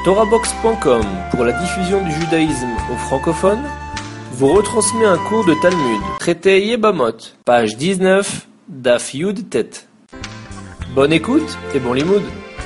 TorahBox.com, pour la diffusion du judaïsme aux francophones, vous retransmet un cours de Talmud, traité Yebamot, page 19, Daf Yud Tet. Bonne écoute et bon limoud.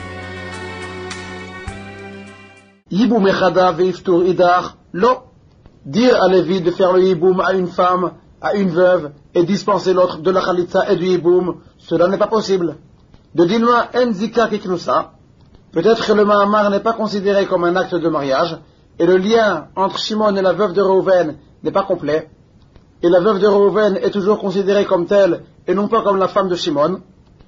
Yiboum echada veiftur idar, lo. Dire à Lévi de faire le yiboum à une femme, à une veuve, et dispenser l'autre de la chalitza et du yiboum, cela n'est pas possible. De Dilma en zika kiknusa, peut-être que le Mahamar n'est pas considéré comme un acte de mariage, et le lien entre Shimon et la veuve de Reuven n'est pas complet, et la veuve de Reuven est toujours considérée comme telle, et non pas comme la femme de Shimon.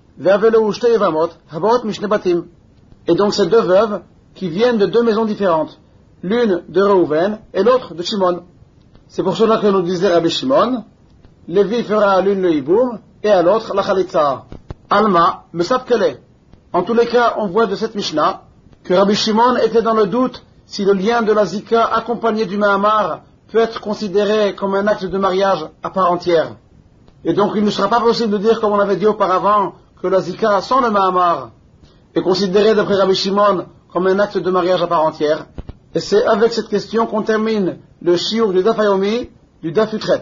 Et donc ces deux veuves qui viennent de deux maisons différentes, l'une de Reuven et l'autre de Shimon. C'est pour cela que nous disait Rabbi Shimon, Lévi fera à l'une le hiboum et à l'autre la chalitza. Alma, me savent qu'elle est. En tous les cas, on voit de cette Mishnah que Rabbi Shimon était dans le doute si le lien de la Zika accompagné du Mahamar peut être considéré comme un acte de mariage à part entière. Et donc il ne sera pas possible de dire, comme on avait dit auparavant, que la Zika sans le Mahamar est considérée d'après Rabbi Shimon comme un acte de mariage à part entière. Et c'est avec cette question qu'on termine le shiur du Daf Hayomi, du Daf Yutret.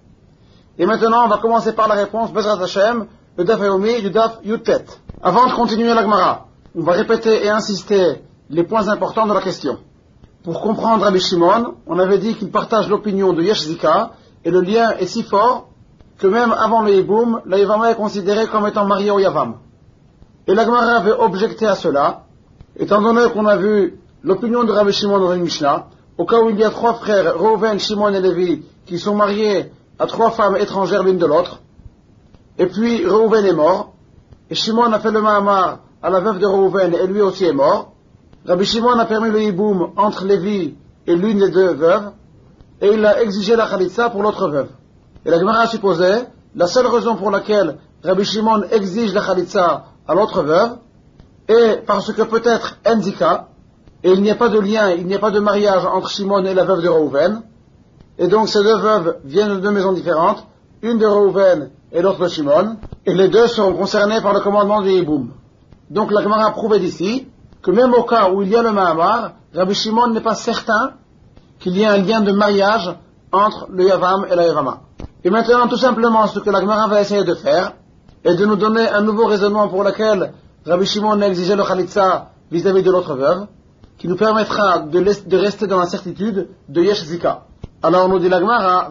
Et maintenant, on va commencer par la réponse, Bezrat Hashem, le Daf Hayomi, du Daf Yutet. Avant de continuer la Gemara, on va répéter et insister les points importants de la question. Pour comprendre Rabbi Shimon, on avait dit qu'il partage l'opinion de Yesh Zika, et le lien est si fort que même avant le Yiboum, la Yavama est considérée comme étant mariée au Yavam. Et la Gemara avait objecté à cela, étant donné qu'on a vu l'opinion de Rabbi Shimon dans une Mishnah, au cas où il y a trois frères, Reuven, Shimon et Lévi, qui sont mariés à trois femmes étrangères l'une de l'autre, et puis Reuven est mort, et Shimon a fait le Mahamar à la veuve de Reuven, et lui aussi est mort. Rabbi Shimon a permis le Yiboum entre Lévi et l'une des deux veuves, et il a exigé la Khalitsa pour l'autre veuve. Et la Gemara a supposé, la seule raison pour laquelle Rabbi Shimon exige la Khalitsa à l'autre veuve, est parce que peut-être Enzika, et il n'y a pas de lien, il n'y a pas de mariage entre Shimon et la veuve de Reuven, et donc ces deux veuves viennent de deux maisons différentes, une de Reuven et l'autre de Shimon, et les deux seront concernés par le commandement du Yiboum. Donc la Gemara a prouvé d'ici que même au cas où il y a le Mahamar, Rabbi Shimon n'est pas certain qu'il y ait un lien de mariage entre le Yavam et la Yavama. Et maintenant, tout simplement, ce que la Gemara va essayer de faire est de nous donner un nouveau raisonnement pour lequel Rabbi Shimon a exigé le Khalitsa vis-à-vis de l'autre veuve, qui nous permettra de rester dans la certitude de Yesh Zika. Alors nous dit la Gemara,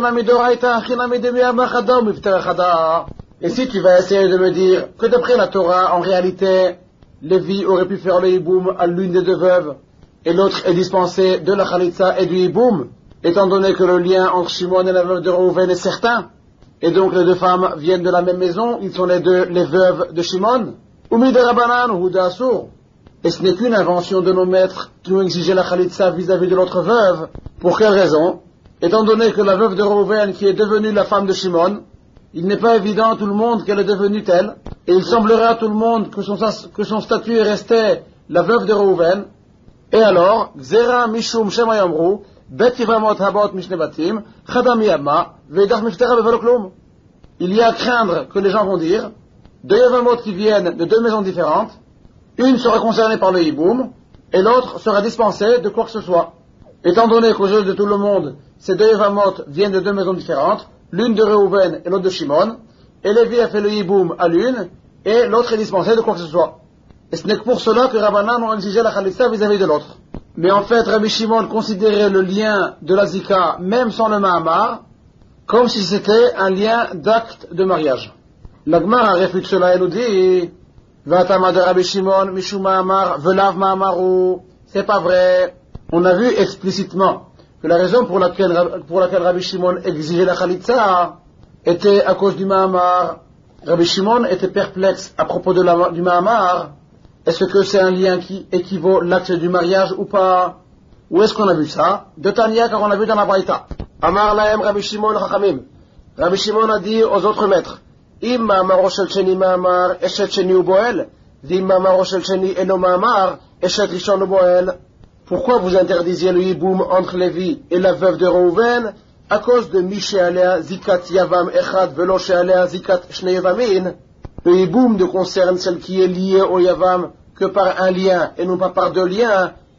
et si tu vas essayer de me dire que d'après la Torah, en réalité, Lévi aurait pu faire le Yiboum à l'une des deux veuves, et l'autre est dispensé de la Khalitsa et du Yiboum, étant donné que le lien entre Shimon et la veuve de Reuven est certain, et donc les deux femmes viennent de la même maison, ils sont les deux les veuves de Shimon, Umi de Rabbanan ou de Assour. Et ce n'est qu'une invention de nos maîtres qui ont exigé la Khalitsa vis-à-vis de l'autre veuve. Pour quelle raison? Étant donné que la veuve de Reuven qui est devenue la femme de Shimon, il n'est pas évident à tout le monde qu'elle est devenue telle, et il semblerait à tout le monde que son statut est resté la veuve de Reuven. Et alors, Gzera Mishum Shema Yamru, Bet Yivamot Habot Mishnebatim, Chadam Yamma, Veidach Miftera Beveloklum. Il y a à craindre que les gens vont dire, deux Yavamot qui viennent de deux maisons différentes, une sera concernée par le Yiboum, et l'autre sera dispensée de quoi que ce soit. Étant donné qu'aux yeux de tout le monde, ces deux Yavamot viennent de deux maisons différentes, l'une de Reuven et l'autre de Shimon, et Lévi a fait le Yiboum à l'une, et l'autre est dispensé de quoi que ce soit. Et ce n'est que pour cela que Rabbanan ont exigé la Khalitsa vis-à-vis de l'autre. Mais en fait, Rabbi Shimon considérait le lien de la Zika, même sans le Mahamar, comme si c'était un lien d'acte de mariage. La Gemara réfute cela et nous dit, Vatama de Rabbi Shimon, Mishum Mahamar, Velav Mahamaru, c'est pas vrai. On a vu explicitement que la raison pour laquelle Rabbi Shimon exigeait la Khalitsa était à cause du Mahamar. Rabbi Shimon était perplexe à propos du Mahamar. Est-ce que c'est un lien qui équivaut l'acte du mariage ou pas? Où est-ce qu'on a vu ça? De Tania, car on a vu dans la Braïta. Amar laem Rabbi Shimon Chachamim. Rabbi Shimon a dit aux autres maîtres, Im Mahamar Shel Sheni Mahamar, Eshet Sheni Uboel, Vim Mahamar Shel Sheni Eno Mahamar, Eshet Rishon Uboel. Pourquoi vous interdisiez le Yiboum entre Lévi et la veuve de Reuven? À cause de Mishe Alea Zikat Yavam Echad Velo Shealea Zikat Shnei Yavamin. Le Yiboum ne concerne celle qui est liée au Yavam que par un lien et non pas par deux liens,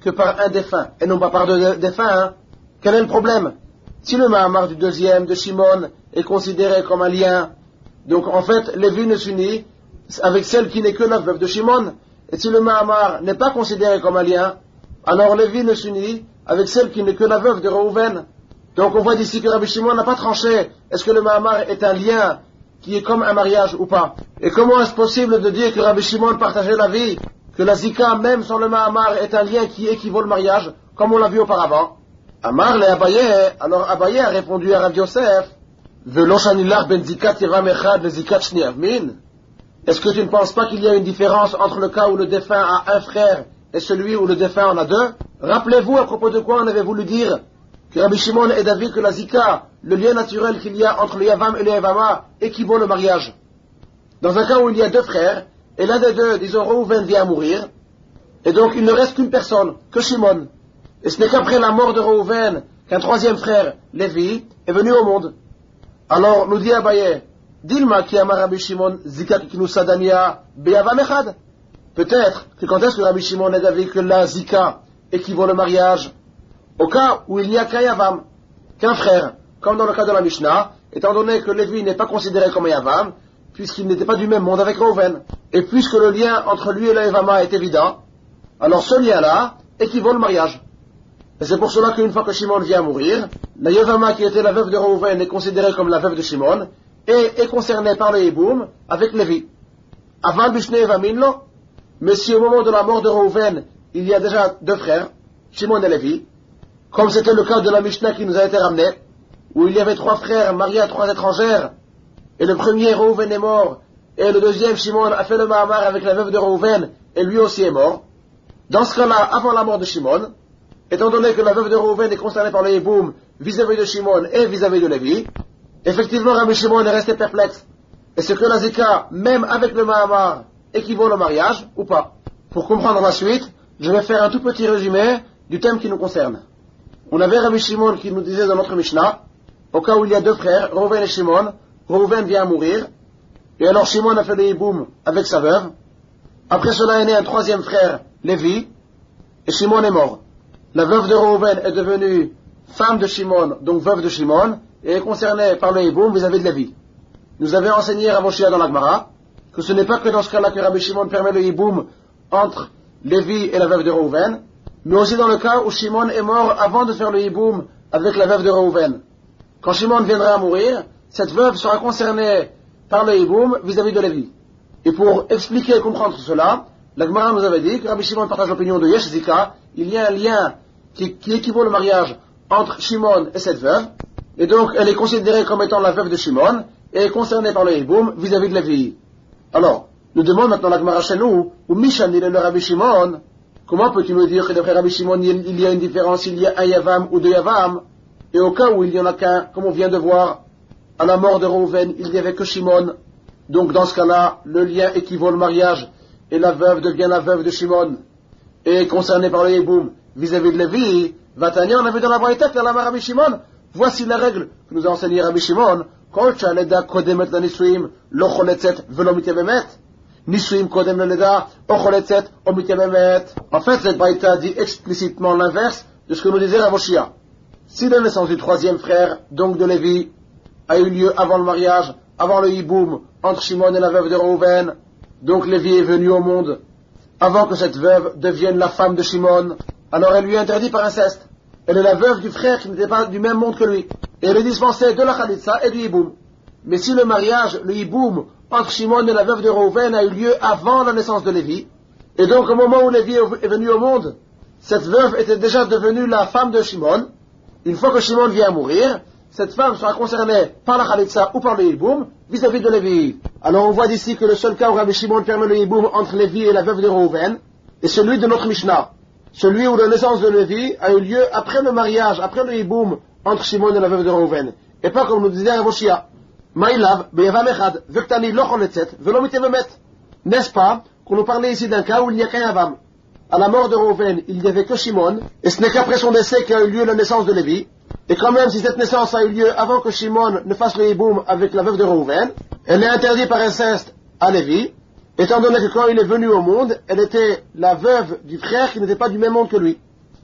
que par un défunt, et non pas par deux défunts, hein. Quel est le problème? Si le Mahamar du deuxième, de Shimon, est considéré comme un lien, donc en fait, Lévi ne s'unit avec celle qui n'est que la veuve de Shimon, et si le Mahamar n'est pas considéré comme un lien, alors Lévi ne s'unit avec celle qui n'est que la veuve de Reuven. Donc on voit d'ici que Rabbi Shimon n'a pas tranché, est-ce que le Mahamar est un lien qui est comme un mariage ou pas? Et comment est-ce possible de dire que Rabbi Shimon partageait la vie, que la Zika, même sans le Mahamar, est un lien qui équivaut le mariage, comme on l'a vu auparavant? Amar le Abaye, alors Abaye a répondu à Rav Yosef, Velo shanilach ben zikat yevam echad le zikat shni avmin. Est-ce que tu ne penses pas qu'il y a une différence entre le cas où le défunt a un frère et celui où le défunt en a deux? Rappelez-vous à propos de quoi on avait voulu dire que Rabbi Shimon est d'avis que la Zika, le lien naturel qu'il y a entre le Yavam et le Yavama, équivaut le mariage. Dans un cas où il y a deux frères, et l'un des deux, disons Reuven, vient à mourir, et donc il ne reste qu'une personne, que Shimon. Et ce n'est qu'après la mort de Reuven qu'un troisième frère, Lévi, est venu au monde. Alors, nous dit Abaye, Dilma ki amar Rabbi Shimon Zika kiknu sadamia beyavam echad. Peut-être que quand est-ce que Rabbi Shimon est d'avis que la Zika équivaut le mariage? Au cas où il n'y a qu'un Yavam, qu'un frère, comme dans le cas de la Mishnah, étant donné que Lévi n'est pas considéré comme un Yavam, puisqu'il n'était pas du même monde avec Reuven, et puisque le lien entre lui et la Yavama est évident, alors ce lien-là équivaut le mariage. Et c'est pour cela qu'une fois que Shimon vient à mourir, la Yavama qui était la veuve de Reuven est considérée comme la veuve de Shimon, et est concernée par le Yiboum avec Lévi. Avant Bishne Evaminlo, mais si au moment de la mort de Reuven, il y a déjà deux frères, Shimon et Lévi, comme c'était le cas de la Mishnah qui nous a été ramenée, où il y avait trois frères mariés à trois étrangères, et le premier Reuven est mort, et le deuxième Shimon a fait le Mahamar avec la veuve de Reuven, et lui aussi est mort. Dans ce cas-là, avant la mort de Shimon, étant donné que la veuve de Reuven est concernée par le Yiboum vis-à-vis de Shimon et vis-à-vis de Lévi, effectivement Rabbi Shimon est resté perplexe. Est-ce que la Zika, même avec le Mahamar, équivaut le mariage ou pas? Pour comprendre la suite, je vais faire un tout petit résumé du thème qui nous concerne. On avait Rabbi Shimon qui nous disait dans notre Mishnah, au cas où il y a deux frères, Reuven et Shimon, Reuven vient à mourir, et alors Shimon a fait le Yiboum avec sa veuve. Après cela est né un troisième frère, Lévi, et Shimon est mort. La veuve de Reuven est devenue femme de Shimon, donc veuve de Shimon, et est concernée par le Yiboum vis-à-vis de Lévi. Nous avait enseigné Rav Oshia dans la Gemara que ce n'est pas que dans ce cas-là que Rabbi Shimon permet le Yiboum entre Lévi et la veuve de Reuven, mais aussi dans le cas où Shimon est mort avant de faire le Yiboum avec la veuve de Reuven. Quand Shimon viendra à mourir, cette veuve sera concernée par le Yiboum vis-à-vis de Lévi. Et pour expliquer et comprendre cela, la Gemara nous avait dit que Rabbi Shimon partage l'opinion de Yesh Zika, il y a un lien qui équivaut le mariage entre Shimon et cette veuve, et donc elle est considérée comme étant la veuve de Shimon, et est concernée par le Yiboum vis-à-vis de Lévi. Alors, nous demande maintenant la Gemara chez nous, ou Mishan il est le Rabbi Shimon, comment peux-tu me dire que d'après Rabbi Shimon il y a une différence, il y a un Yavam ou deux Yavam, et au cas où il n'y en a qu'un, comme on vient de voir, à la mort de Reuven, il n'y avait que Shimon, donc dans ce cas-là, le lien équivaut le mariage, et la veuve devient la veuve de Shimon, et est concernée par le Yiboum vis-à-vis de Lévi. Vatania, on a vu dans la Braïta que la Rabbi Shimon, voici la règle que nous a enseigné Rabbi Shimon, Kol Chaleda Kodemet la Nisuim, Lo Choletzet, Velo Mitebemet. Nisuim Kodem le Leda, O Choletzet, O Mitebemet. En fait, cette Braïta dit explicitement l'inverse de ce que nous disait Rav Oshia. Si la naissance du troisième frère, donc de Lévi, a eu lieu avant le mariage, avant le Yiboum, entre Shimon et la veuve de Reuven, donc Lévi est venu au monde, avant que cette veuve devienne la femme de Shimon, alors elle lui est interdite par inceste. Elle est la veuve du frère qui n'était pas du même monde que lui. Et elle est dispensée de la Khalitsa et du Yiboum. Mais si le mariage, le Yiboum, entre Shimon et la veuve de Reuven a eu lieu avant la naissance de Lévi, et donc au moment où Lévi est venu au monde, cette veuve était déjà devenue la femme de Shimon, une fois que Shimon vient à mourir, cette femme sera concernée par la Khalitsa ou par le Yiboum vis-à-vis de Lévi. Alors on voit d'ici que le seul cas où Rabbi Shimon permet le Yiboum entre Lévi et la veuve de Reuven est celui de notre Mishnah. Celui où la naissance de Lévi a eu lieu après le mariage, après le Yiboum entre Shimon et la veuve de Reuven. Et pas comme nous disait Rav Oshia. Maïlav, beyavam echad, vektani lo choletzet, velo mitebemet. N'est-ce pas qu'on nous parlait ici d'un cas où il n'y a qu'un Yavam. À la mort de Reuven, il n'y avait que Shimon, et ce n'est qu'après son décès qu'a eu lieu la naissance de Lévi. Et quand même, si cette naissance a eu lieu avant que Shimon ne fasse le Yiboum avec la veuve de Reuven, elle est interdite par inceste à Lévi, étant donné que quand il est venu au monde, elle était la veuve du frère qui n'était pas du même monde que lui.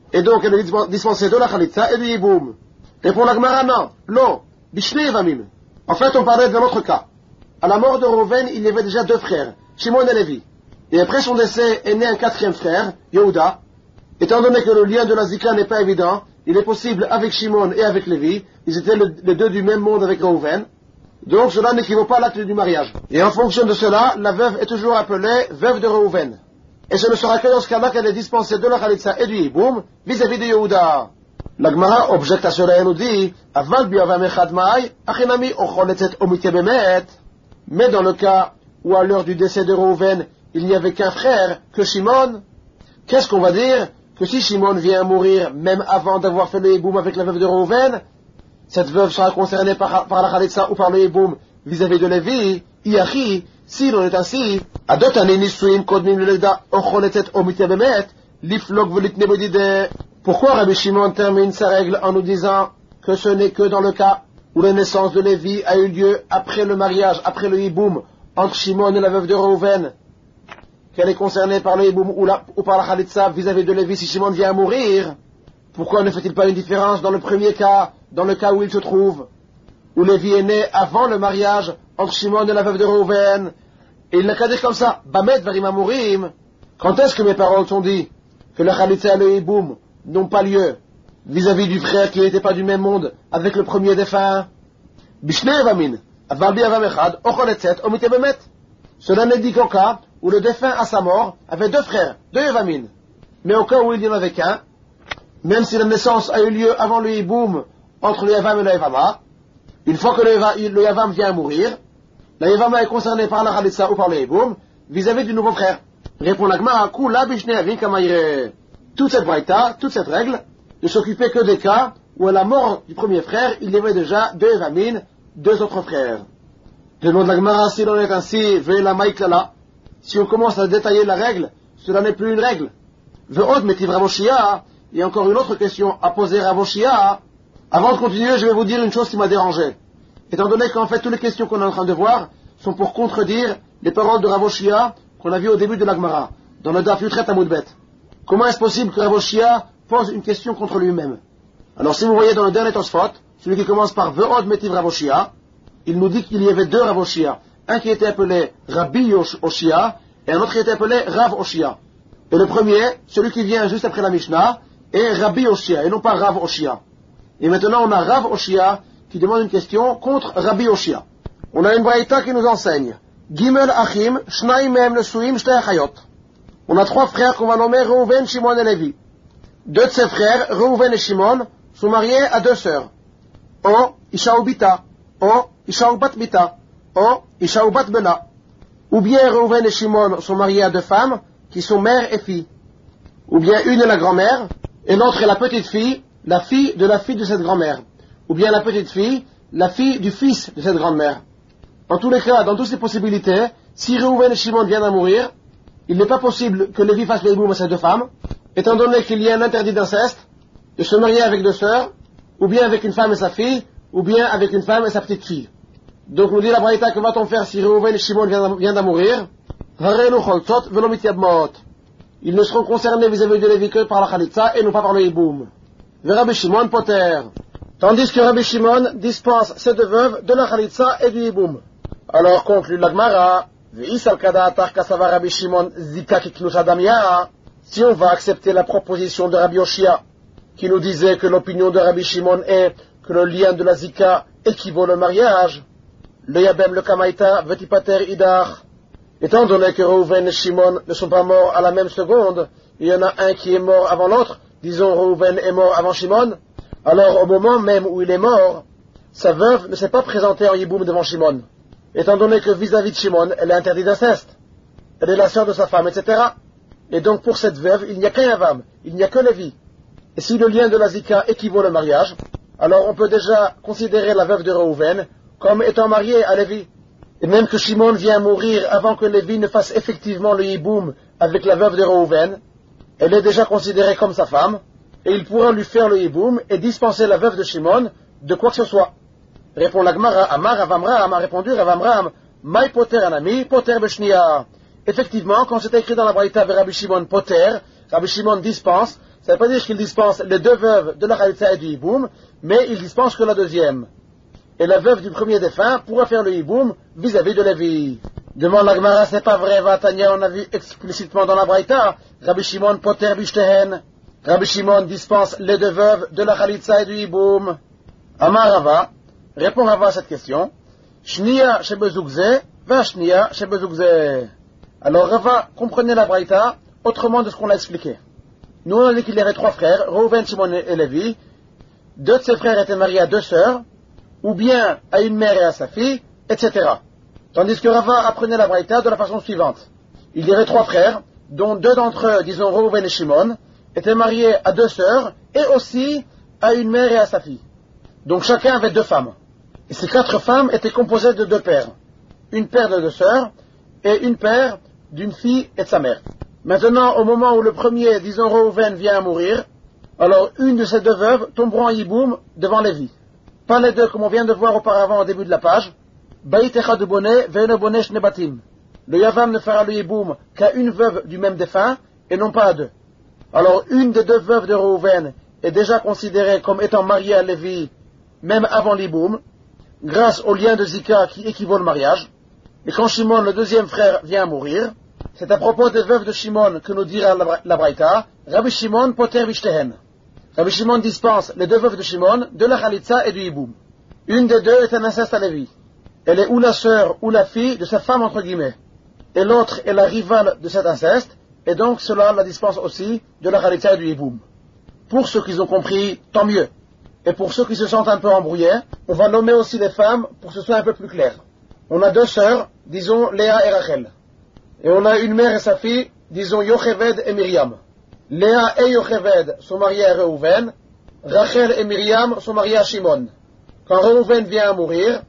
Et donc elle est dispensée de la Khalitsa et du Yiboum. Répond la Gemara, non, Bishne Evamim. En fait, on parlait d'un autre cas. À la mort de Reuven, il y avait déjà 2 frères, Shimon et Lévi. Et après son décès est né un 4e frère, Yehuda. Étant donné que le lien de la Zika n'est pas évident, il est possible avec Shimon et avec Lévi, ils étaient les 2 du même monde avec Reuven. Donc cela n'équivaut pas à l'acte du mariage. Et en fonction de cela, la veuve est toujours appelée veuve de Reuven. Et ce ne sera que dans ce cas-là qu'elle est dispensée de la Khalitsa et du Yiboum vis-à-vis de Yehuda. La Gemara objecte à cela et nous dit Aval biavam echad ma'ai, achinami ochol etzet omite bemet. Mais dans le cas où à l'heure du décès de Reuven, il n'y avait qu'un frère, que Shimon, qu'est-ce qu'on va dire? Que si Shimon vient à mourir même avant d'avoir fait le Yiboum avec la veuve de Reuven, cette veuve sera concernée par la Khalitsa ou par le Yiboum vis-à-vis de Lévi, Iachi, si l'on est ainsi, Adotani nisuim kodmim leleda ochol etzet omite bemet, liflok velitne bodide. Pourquoi Rabbi Shimon termine sa règle en nous disant que ce n'est que dans le cas où la naissance de Lévi a eu lieu après le mariage, après le Yiboum, entre Shimon et la veuve de Reuven, qu'elle est concernée par le Yiboum ou par la Khalitsa vis-à-vis de Lévi si Shimon vient à mourir? Pourquoi ne fait-il pas une différence dans le premier cas, dans le cas où il se trouve, où Lévi est né avant le mariage entre Shimon et la veuve de Reuven? Et il n'a qu'à dire comme ça, Bamet varim amurim. Quand est-ce que mes paroles sont dit que la Khalitsa et le Yiboum n'ont pas lieu vis-à-vis du frère qui n'était pas du même monde avec le premier défunt? Bishne Evamin, Aval biavam echad, ochol etzet omite bemet. Cela n'est dit qu'au cas où le défunt à sa mort avait 2 frères, 2 Evamin. Mais au cas où il n'y en avait qu'un, même si la naissance a eu lieu avant le Yiboum entre le Yavam et le Yavama, une fois que le Yavam vient à mourir, la Yavama est concernée par la Khalitsa ou par le Yiboum vis-à-vis du nouveau frère. Répond la Gemara, Kula bishne avin kamaire. Toute cette braïta, toute cette règle, ne s'occupait que des cas où à la mort du premier frère, il y avait déjà 2 Evamin, 2 autres frères. Demande la Gemara, si l'on est ainsi, ve'la maïklala. Si on commence à détailler la règle, cela n'est plus une règle. Ve'od metiv Ravoshia. Il y a encore une autre question à poser à Ravoshia. Avant de continuer, je vais vous dire une chose qui m'a dérangé. Étant donné qu'en fait, toutes les questions qu'on est en train de voir sont pour contredire les paroles de Ravoshia qu'on a vues au début de la Gemara, dans le Daf Yutret Amud Bet. Comment est-ce possible que Ravoshia pose une question contre lui-même? Alors si vous voyez dans le dernier Tosfot, celui qui commence par Ve'od metiv Ravoshia, il nous dit qu'il y avait 2 Ravoshia. Un qui était appelé Rabbi Oshia et un autre qui était appelé Rav Oshia. Et le premier, celui qui vient juste après la Mishnah, est Rabbi Oshia et non pas Rav Oshia. Et maintenant on a Rav Oshia qui demande une question contre Rabbi Oshia. On a une braïta qui nous enseigne Gimel Achim, Shnaim Mem Nesuim Shtei Achayot. On a 3 frères qu'on va nommer Reuven, Shimon et Lévi. 2 de ces frères, Reuven et Shimon, sont mariés à 2 sœurs. O Isha ou Bita, O Isha ou Bat Bita, O Isha ou Bat Bena. Ou bien Reuven et Shimon sont mariés à 2 femmes qui sont mère et fille. Ou bien une est la grand-mère et l'autre est la petite fille, la fille de cette grand-mère. Ou bien la petite fille, la fille du fils de cette grande-mère. En tous les cas, dans toutes ces possibilités, si Reuven et Shimon viennent à mourir, il n'est pas possible que Lévi fasse le Yiboum à ces 2 femmes, étant donné qu'il y a un interdit d'inceste, de se marier avec 2 sœurs, ou bien avec une femme et sa fille, ou bien avec une femme et sa petite fille. Donc nous dit la Braïta, que va-t-on faire si Reuven et Shimon viennent à mourir? Ils ne seront concernés vis-à-vis de Lévi que par la Khalitsa et non pas par le Yiboum. Rabbi Shimon Poter. Tandis que Rabbi Shimon dispense ces 2 veuves de la Khalitsa et du Yiboum. Alors conclut la Gemara, si on va accepter la proposition de Rabbi Oshia, qui nous disait que l'opinion de Rabbi Shimon est que le lien de la Zika équivaut le mariage, le Yabem le Kamaïta vetipater idar. Étant donné que Reuven et Shimon ne sont pas morts à la même seconde, il y en a un qui est mort avant l'autre, disons Reuven est mort avant Shimon, alors au moment même où il est mort, sa veuve ne s'est pas présentée en Yiboum devant Shimon, étant donné que vis-à-vis de Shimon, elle est interdite d'inceste, elle est la sœur de sa femme, etc. Et donc pour cette veuve, il n'y a qu'un Yavam, il n'y a que Lévi. Et si le lien de la Zika équivaut le mariage, alors on peut déjà considérer la veuve de Reuven comme étant mariée à Lévi. Et même que Shimon vient mourir avant que Lévi ne fasse effectivement le Yiboum avec la veuve de Reuven, elle est déjà considérée comme sa femme, et il pourra lui faire le Yiboum et dispenser la veuve de Shimon de quoi que ce soit. Répond la Gemara, Amar Rav Amram, a répondu Rav Amram, Maï Poter Anami, Poter Beshnia. Effectivement, quand c'est écrit dans la Braïta de Rabbi Shimon Poter, Rabbi Shimon dispense, Ça ne veut pas dire qu'il dispense les deux veuves de la Khalitsa et du Hiboum, mais il dispense que la deuxième. Et la veuve du premier défunt pourra faire le Hiboum vis-à-vis de Lévi. Demande la Gemara, c'est pas vrai, Vatania, on a vu explicitement dans la Braïta, Rabbi Shimon poter bishtehen. Rabbi Shimon dispense les deux veuves de la Khalitsa et du Hiboum. Amar Rava, répond Rava à cette question. Shnia shebezugze, va shnia shebezugze. Alors Rava comprenait la Braïta autrement de ce qu'on l'a expliqué. Nous on a dit qu'il y avait trois frères, Reuven, Shimon et Lévi. Deux de ses frères étaient mariés à deux sœurs, ou bien à une mère et à sa fille, etc. Tandis que Rava apprenait la Braïta de la façon suivante. Il y avait trois frères, dont deux d'entre eux, disons Reuven et Shimon, étaient mariés à deux sœurs, et aussi à une mère et à sa fille. Donc chacun avait deux femmes. Et ces quatre femmes étaient composées de deux pères. Une paire de deux sœurs, et une paire d'une fille et de sa mère. Maintenant, au moment où le premier, disons Reuven, vient à mourir, alors une de ces deux veuves tomberont en Yiboum devant Lévi. Pas les deux, comme on vient de voir auparavant au début de la page. Baït echad boneh, ve'eno boneh shne batim. Le Yavam ne fera le Yiboum qu'à une veuve du même défunt, et non pas à deux. Alors une des deux veuves de Reuven est déjà considérée comme étant mariée à Lévi, même avant l'Yiboum, grâce au lien de Zika qui équivaut le mariage. Et quand Shimon, le deuxième frère, vient à mourir, c'est à propos des veuves de Shimon que nous dira la Braïta, Rabbi Shimon poter bishtehen. Rabbi Shimon dispense les deux veuves de Shimon de la Khalitsa et du Hiboum. Une des deux est un inceste à Lévi. Elle est ou la sœur ou la fille de sa femme entre guillemets. Et l'autre est la rivale de cet inceste, et donc cela la dispense aussi de la Khalitsa et du Hiboum. Pour ceux qui ont compris, tant mieux. Et pour ceux qui se sentent un peu embrouillés, on va nommer aussi les femmes pour que ce soit un peu plus clair. On a deux sœurs, disons Léa et Rachel. Et on a une mère et sa fille, disons Yocheved et Myriam. Léa et Yocheved sont mariées à Reuven, Rachel et Myriam sont mariées à Shimon. Quand Reuven vient à mourir,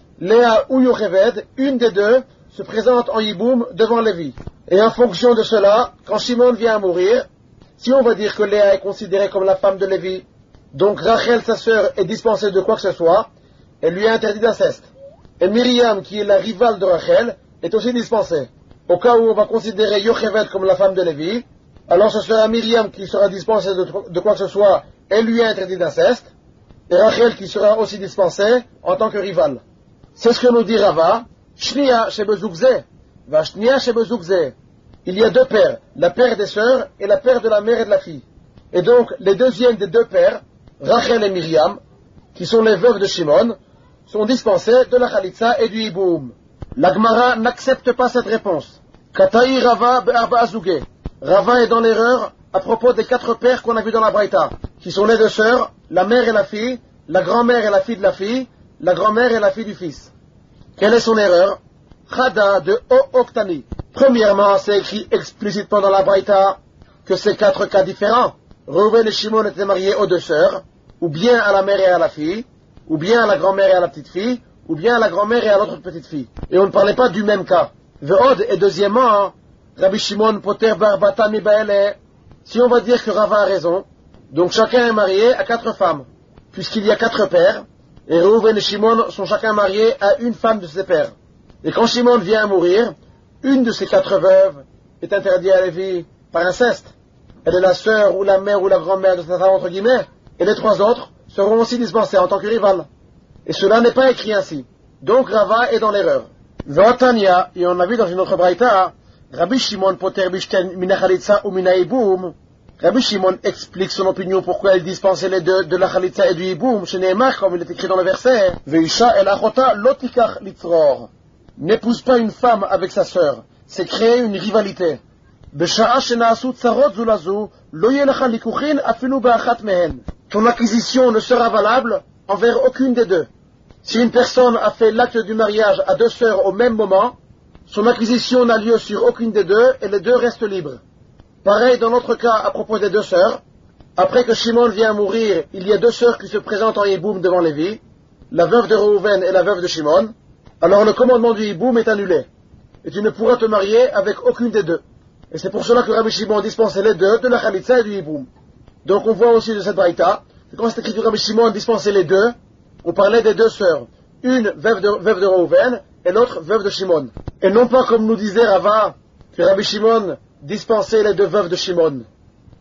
Léa ou Yocheved, une des deux, se présente en Yiboum devant Lévi. Et en fonction de cela, quand Shimon vient à mourir, si on va dire que Léa est considérée comme la femme de Lévi, donc Rachel, sa sœur, est dispensée de quoi que ce soit, elle lui est interdit d'inceste. Et Myriam, qui est la rivale de Rachel, est aussi dispensée. Au cas où on va considérer Yocheved comme la femme de Lévi, alors ce sera Myriam qui sera dispensée de quoi que ce soit, elle lui est interdit d'inceste, et Rachel qui sera aussi dispensée en tant que rivale. C'est ce que nous dit Rava, Shnia shebezugze, va Shnia shebezugze. Il y a deux pères, la paire des sœurs et la paire de la mère et de la fille. Et donc, les deuxièmes des deux pères, Rachel et Myriam, qui sont les veuves de Shimon, sont dispensés de la Khalitsa et du Hiboum. La Gemara n'accepte pas cette réponse. Kataï Rava be'arba azugé. Rava est dans l'erreur à propos des quatre pères qu'on a vus dans la Braïta, qui sont les deux sœurs, la mère et la fille, la grand-mère et la fille de la fille, la grand-mère et la fille du fils. Quelle est son erreur? Chada de O-Oktani. Premièrement, c'est écrit explicitement dans la Braïta que ces quatre cas différents. Reuven et Shimon étaient mariés aux deux sœurs, ou bien à la mère et à la fille, ou bien à la grand-mère et à la petite fille, ou bien à la grand-mère et à l'autre petite fille. Et on ne parlait pas du même cas. Ve'od, et deuxièmement, Rabbi Shimon poter barbata mi ba'ele. Si on va dire que Rava a raison, donc chacun est marié à quatre femmes, puisqu'il y a quatre pères, et Reuven et Shimon sont chacun mariés à une femme de ses pères. Et quand Shimon vient à mourir, une de ces quatre veuves est interdite à Lévi par inceste. Elle est la sœur ou la mère ou la grand-mère de sa femme entre guillemets, et les trois autres seront aussi dispensés en tant que rivales. Et cela n'est pas écrit ainsi. Donc Rava est dans l'erreur. Vatania, et on a vu dans une autre braïta, Rabbi Shimon poter bishten mina chalitza ou mina hiboum. Rabbi Shimon explique son opinion pourquoi il dispensait les deux de la chalitza et du hiboum, chez Neymar, comme il est écrit dans le verset. Veisha el achota lotikach litzror. N'épouse pas une femme avec sa sœur, c'est créer une rivalité. Besha'a shena'asu tzarot zulazu, lo yelecha likuchin afilu be'achat mehen. Ton acquisition ne sera valable envers aucune des deux. Si une personne a fait l'acte du mariage à deux sœurs au même moment, son acquisition n'a lieu sur aucune des deux et les deux restent libres. Pareil dans notre cas à propos des deux sœurs. Après que Shimon vient mourir, il y a deux sœurs qui se présentent en hiboum devant Lévi, la veuve de Reuven et la veuve de Shimon. Alors le commandement du hiboum est annulé. Et tu ne pourras te marier avec aucune des deux. Et c'est pour cela que Rabbi Shimon dispensait les deux de la chalitza et du hiboum. Donc on voit aussi de cette braïta, que quand c'est écrit que Rabbi Shimon dispensait les deux, on parlait des deux sœurs. Une veuve de Reuven et l'autre veuve de Shimon. Et non pas comme nous disait Rava, que Rabbi Shimon dispensait les deux veuves de Shimon.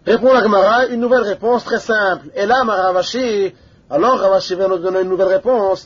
Répond la Gemara, une nouvelle réponse très simple. Et là, ma Ravashi, alors Ravashi vient nous donner une nouvelle réponse.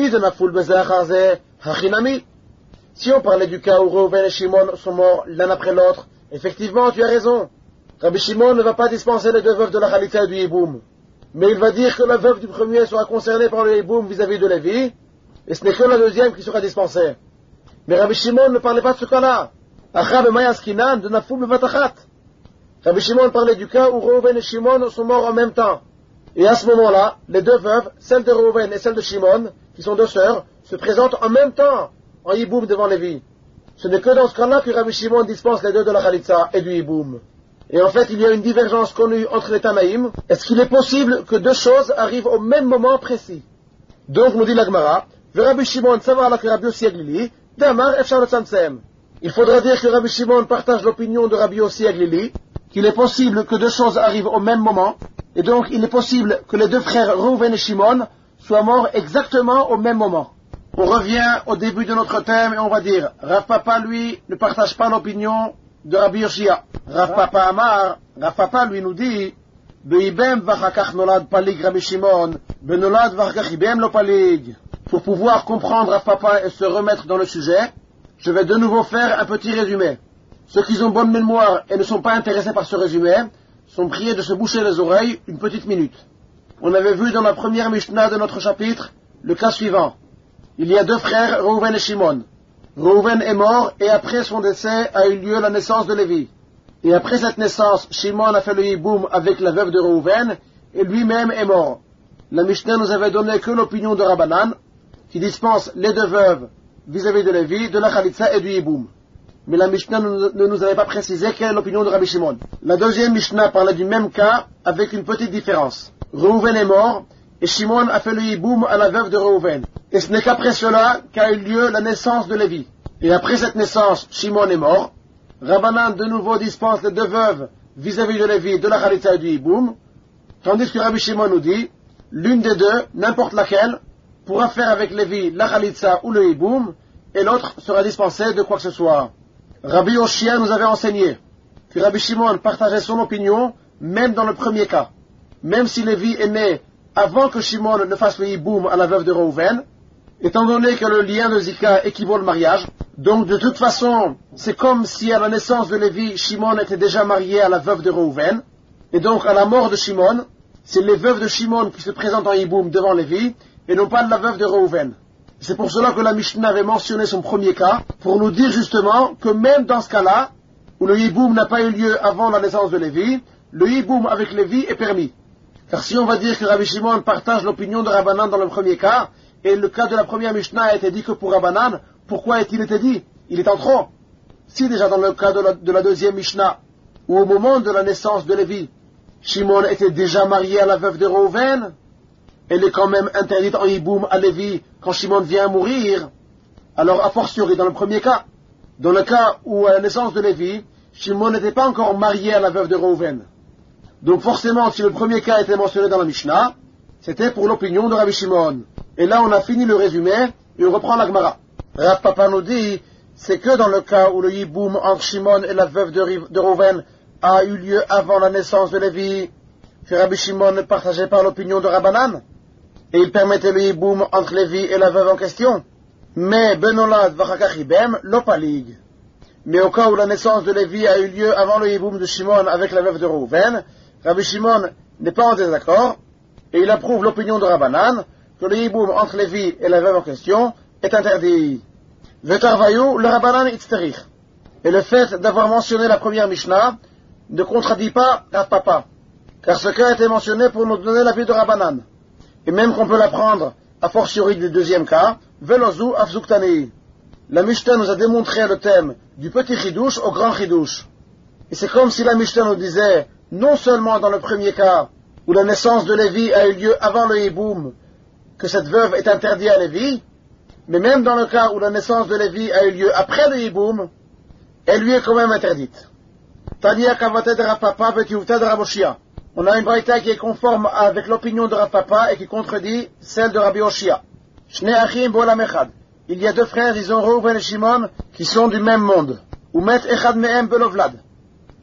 Si on parlait du cas où Reuven et Shimon sont morts l'un après l'autre, effectivement, tu as raison. Rabbi Shimon ne va pas dispenser les deux veuves de la Khalitza et du Yiboum. Mais il va dire que la veuve du premier sera concernée par le Yiboum vis-à-vis de Lévi, et ce n'est que la deuxième qui sera dispensée. Mais Rabbi Shimon ne parlait pas de ce cas-là. Achab et Mayaskinan de Nafoum et Vatachat. Rabbi Shimon parlait du cas où Reuven et Shimon sont morts en même temps. Et à ce moment-là, les deux veuves, celle de Reuven et celle de Shimon, qui sont deux sœurs, se présentent en même temps en Yiboum devant Lévi. Ce n'est que dans ce cas-là que Rabbi Shimon dispense les deux de la Khalitza et du Yiboum. Et en fait, il y a une divergence connue entre les Tanaïm. Est-ce qu'il est possible que deux choses arrivent au même moment précis? Donc, nous dit la Gemara, Rabbi Shimon savar que Rabbi Yossi Aglili, Damar Efshar le Tzamtzem. Il faudra dire que Rabbi Shimon partage l'opinion de Rabbi Yossi Aglili, qu'il est possible que deux choses arrivent au même moment, et donc il est possible que les deux frères Reuven et Shimon soient morts exactement au même moment. On revient au début de notre thème et on va dire, Rav Papa, lui, ne partage pas l'opinion de Rabbi Yoshia. Rav Papa Amar, Rav Papa, lui, nous dit, Beibem vachakach nolad palig Rabbi Shimon, benolad vachakach ibem lo palig. Pour pouvoir comprendre Rav Papa et se remettre dans le sujet, je vais de nouveau faire un petit résumé. Ceux qui ont bonne mémoire et ne sont pas intéressés par ce résumé sont priés de se boucher les oreilles une petite minute. On avait vu dans la première Mishnah de notre chapitre le cas suivant. Il y a deux frères, Reuven et Shimon. Reuven est mort et après son décès a eu lieu la naissance de Lévi. Et après cette naissance, Shimon a fait le Yiboum avec la veuve de Reuven et lui-même est mort. La Mishnah nous avait donné que l'opinion de Rabbanan qui dispense les deux veuves vis-à-vis de Lévi, de la Khalitza et du Yiboum. Mais la Mishnah ne nous avait pas précisé quelle est l'opinion de Rabbi Shimon. La deuxième Mishnah parlait du même cas avec une petite différence. Reuven est mort et Shimon a fait le Yiboum à la veuve de Reuven. Et ce n'est qu'après cela qu'a eu lieu la naissance de Lévi. Et après cette naissance, Shimon est mort. Rabbanan de nouveau dispense les deux veuves vis-à-vis de Lévi, de la Khalitza et du Yiboum. Tandis que Rabbi Shimon nous dit, l'une des deux, n'importe laquelle, pourra faire avec Lévi la Khalitza ou le Yiboum, et l'autre sera dispensé de quoi que ce soit. Rabbi Yoshia nous avait enseigné que Rabbi Shimon partageait son opinion, même dans le premier cas. Même si Lévi est né avant que Shimon ne fasse le Yiboum à la veuve de Reuven, étant donné que le lien de Zika équivaut le mariage, donc de toute façon, c'est comme si à la naissance de Lévi, Shimon était déjà marié à la veuve de Reuven, et donc à la mort de Shimon, c'est les veuves de Shimon qui se présentent en Yiboum devant Lévi, et non pas la veuve de Reuven. C'est pour cela que la Mishnah avait mentionné son premier cas, pour nous dire justement que même dans ce cas-là, où le Yiboum n'a pas eu lieu avant la naissance de Lévi, le Yiboum avec Lévi est permis. Car si on va dire que Rabbi Shimon partage l'opinion de Rabbanan dans le premier cas, et le cas de la première Mishnah a été dit que pour Rabbanan, pourquoi a-t-il été dit? Il est en trop. Si déjà dans le cas de la deuxième Mishnah, où au moment de la naissance de Lévi, Shimon était déjà marié à la veuve de Reuven, elle est quand même interdite en Yiboum à Lévi quand Shimon vient mourir, alors a fortiori dans le premier cas. Dans le cas où à la naissance de Lévi, Shimon n'était pas encore marié à la veuve de Reuven. Donc forcément, si le premier cas était mentionné dans la Mishnah, c'était pour l'opinion de Rabbi Shimon. Et là, on a fini le résumé, et on reprend la Gemara. Rav Papa nous dit, c'est que dans le cas où le Yiboum entre Shimon et la veuve de Reuven a eu lieu avant la naissance de Lévi, que Rabbi Shimon ne partageait pas l'opinion de Rabbanan, et il permettait le Yiboum entre Lévi et la veuve en question. Mais Benolad Vachakachibem l'opalig. Mais au cas où la naissance de Lévi a eu lieu avant le Yiboum de Shimon avec la veuve de Reuven, Rabbi Shimon n'est pas en désaccord, et il approuve l'opinion de Rabbanan, que le Yiboum entre Lévi et la veuve en question est interdit. Vetarvayu, le Rabbanan itzterich. Et le fait d'avoir mentionné la première Mishnah ne contredit pas Rav Papa, car ce cas a été mentionné pour nous donner l'avis de Rabbanan. Et même qu'on peut l'apprendre a fortiori du deuxième cas, Velozu afzuktani. La Mishnah nous a démontré le thème du petit chidouche au grand chidouche. Et c'est comme si la Mishnah nous disait, non seulement dans le premier cas, où la naissance de Lévi a eu lieu avant le Yiboum, que cette veuve est interdite à Lévi, mais même dans le cas où la naissance de Lévi a eu lieu après le Yiboum, elle lui est quand même interdite. Tania kavate de Rav Papa vetiuvta de Rav Yoshia. On a une braïta qui est conforme avec l'opinion de Rav Papa et qui contredit celle de Rabbi Yoshia. Shnei achim bo'olam echad. Il y a deux frères, disons Reuven et Shimon, qui sont du même monde. Umet echad mehem belovlad.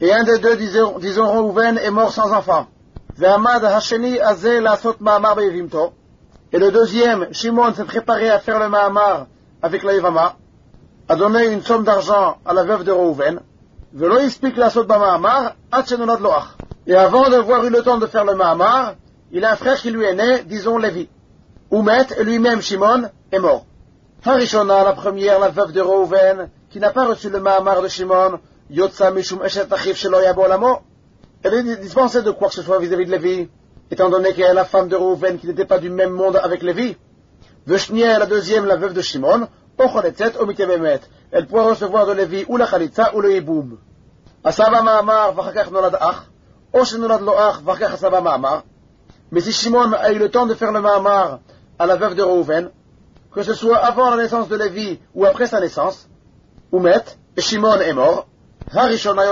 Et un des deux, disons Reuven, est mort sans enfant. Ve'amad hasheni azeh la'asot ma'amar be'yevimto. Et le deuxième, Shimon, s'est préparé à faire le ma'amar avec la Yevama, a donné une somme d'argent à la veuve de Reuven. Ve'lo yispik la'asot ma'amar ad shenolad lo ach. Et avant d'avoir eu le temps de faire le ma'amar, il a un frère qui lui est né, disons Lévi. Oumet, et lui-même Shimon, est mort. Harishona, la première, la veuve de Reuven, qui n'a pas reçu le ma'amar de Shimon, Yotza mishum eshet achiv shelo yabo lamo. Elle est dispensée de quoi que ce soit vis-à-vis de Lévi, étant donné qu'elle est la femme de Reuven qui n'était pas du même monde avec Lévi. Veshnia, la deuxième, la veuve de Shimon, Ocholetzet omitebemet. Elle pourra recevoir de Lévi ou la chalitza ou le yiboum. Asaba ma'amar vachakach nolad ach, o shenolad lo ach vachakach asaba ma'amar. Mais si Shimon a eu le temps de faire le ma'amar à la veuve de Reuven, que ce soit avant la naissance de Lévi ou après sa naissance, Oumet, et Shimon est mort, la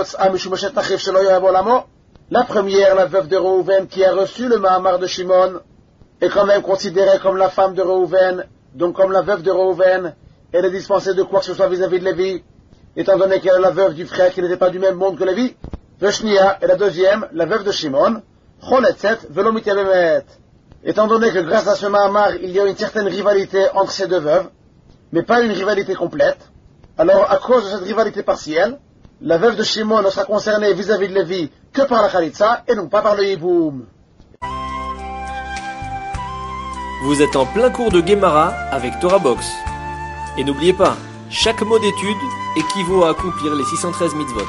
première, la veuve de Reuven, qui a reçu le ma'amar de Shimon, est quand même considérée comme la femme de Reuven, donc comme la veuve de Reuven. Elle est dispensée de quoi que ce soit vis-à-vis de Lévi, étant donné qu'elle est la veuve du frère qui n'était pas du même monde que Lévi. Veshnia est la deuxième, la veuve de Shimon, Choletzet velo mitebemet. Étant donné que grâce à ce ma'amar, il y a une certaine rivalité entre ces deux veuves, mais pas une rivalité complète, alors à cause de cette rivalité partielle, la veuve de Shimon ne sera concernée vis-à-vis de Lévi que par la chalitza et non pas par le yiboum. Vous êtes en plein cours de Gemara avec Torah Box. Et n'oubliez pas, chaque mot d'étude équivaut à accomplir les 613 mitzvot.